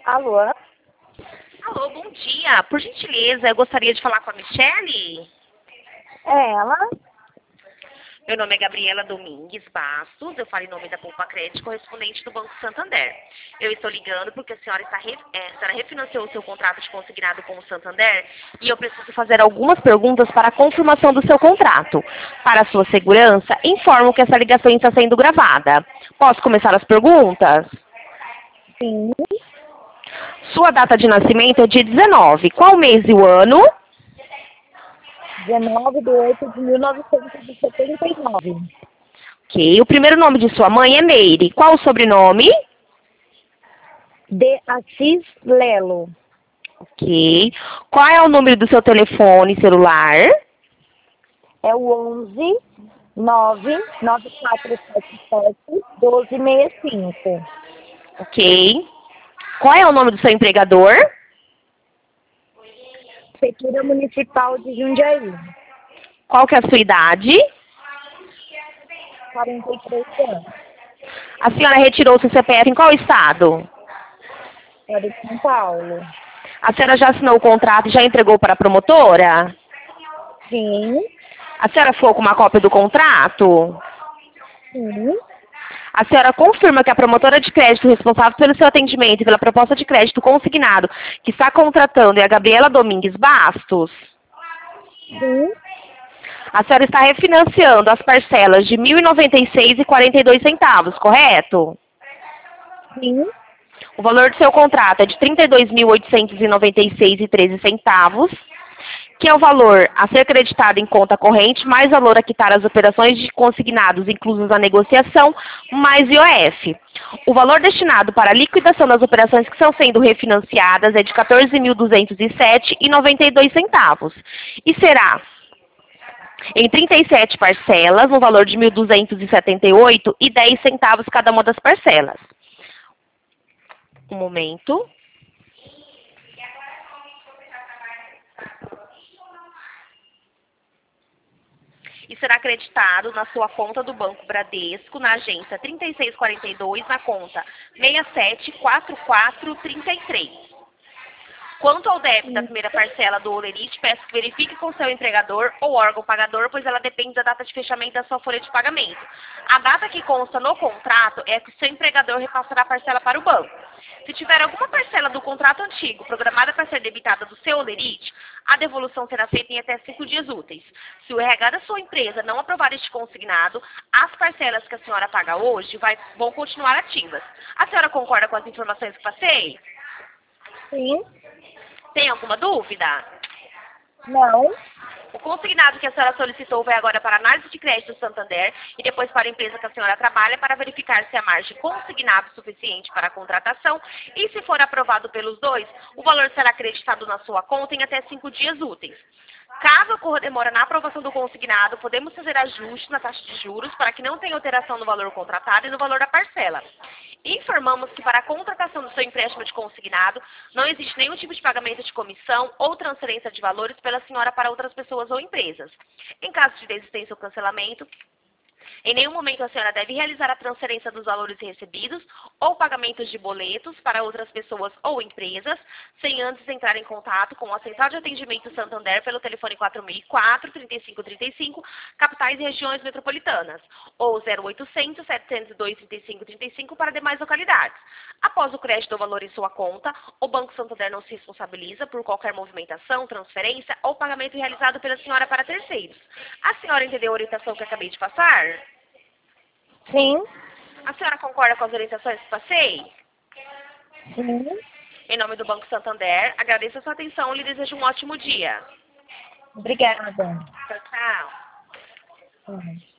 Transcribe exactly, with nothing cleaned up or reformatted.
Alô? Alô, bom dia. Por gentileza, eu gostaria de falar com a Michele. É ela? Meu nome é Gabriela Domingues Bastos, eu falo em nome da Poupa Crédito, correspondente do Banco Santander. Eu estou ligando porque a senhora, está re... é, a senhora refinanciou o seu contrato de consignado com o Santander e eu preciso fazer algumas perguntas para a confirmação do seu contrato. Para a sua segurança, informo que essa ligação está sendo gravada. Posso começar as perguntas? Sim. Sua data de nascimento é dia dezenove. Qual mês e o ano? dezenove de oito de mil novecentos e setenta e nove. Ok. O primeiro nome de sua mãe é Meire. Qual o sobrenome? De Assis Lelo. Ok. Qual é o número do seu telefone celular? É o onze nove nove quatro sete sete doze sessenta e cinco. Ok. Qual é o nome do seu empregador? Prefeitura Municipal de Jundiaí. Qual que é a sua idade? quarenta e três anos. A senhora retirou seu C P F em qual estado? É de São Paulo. A senhora já assinou o contrato e já entregou para a promotora? Sim. A senhora ficou com uma cópia do contrato? Sim. A senhora confirma que a promotora de crédito responsável pelo seu atendimento e pela proposta de crédito consignado que está contratando é a Gabriela Domingues Bastos? Sim. A senhora está refinanciando as parcelas de mil e noventa e seis reais e quarenta e dois centavos, correto? Sim. O valor do seu contrato é de trinta e dois mil oitocentos e noventa e seis reais e treze centavos, que é o valor a ser creditado em conta corrente, mais valor a quitar as operações de consignados inclusas na negociação, mais I O F. O valor destinado para a liquidação das operações que estão sendo refinanciadas é de quatorze mil duzentos e sete reais e noventa e dois centavos. E será em trinta e sete parcelas, no valor de mil duzentos e setenta e oito reais e dez centavos cada uma das parcelas. Um momento. E será acreditado na sua conta do Banco Bradesco, na agência trinta e seis quarenta e dois, na conta seis sete quatro quatro três três. Quanto ao débito da primeira parcela do Olerite, peço que verifique com seu empregador ou órgão pagador, pois ela depende da data de fechamento da sua folha de pagamento. A data que consta no contrato é que o seu empregador repassará a parcela para o banco. Se tiver alguma parcela do contrato antigo programada para ser debitada do seu Olerite, a devolução será feita em até cinco dias úteis. Se o R H da sua empresa não aprovar este consignado, as parcelas que a senhora paga hoje vai, vão continuar ativas. A senhora concorda com as informações que passei? Sim. Tem alguma dúvida? Não. O consignado que a senhora solicitou vai agora para a análise de crédito do Santander e depois para a empresa que a senhora trabalha para verificar se a margem consignada é suficiente para a contratação e, se for aprovado pelos dois, o valor será acreditado na sua conta em até cinco dias úteis. Caso ocorra demora na aprovação do consignado, podemos fazer ajustes na taxa de juros para que não tenha alteração no valor contratado e no valor da parcela. Informamos que para a contratação do seu empréstimo de consignado, não existe nenhum tipo de pagamento de comissão ou transferência de valores pela senhora para outras pessoas ou empresas. Em caso de desistência ou cancelamento, em nenhum momento a senhora deve realizar a transferência dos valores recebidos ou pagamentos de boletos para outras pessoas ou empresas, sem antes entrar em contato com a Central de Atendimento Santander pelo telefone quatro mil e quatro, trinta e cinco trinta e cinco, capitais e regiões metropolitanas, ou zero oitocentos, setecentos e dois, trinta e cinco trinta e cinco para demais localidades. Após o crédito do valor em sua conta, o Banco Santander não se responsabiliza por qualquer movimentação, transferência ou pagamento realizado pela senhora para terceiros. A senhora entendeu a orientação que acabei de passar? Sim. A senhora concorda com as orientações que passei? Sim. Em nome do Banco Santander, agradeço a sua atenção e lhe desejo um ótimo dia. Obrigada. Tchau, tchau. Uhum.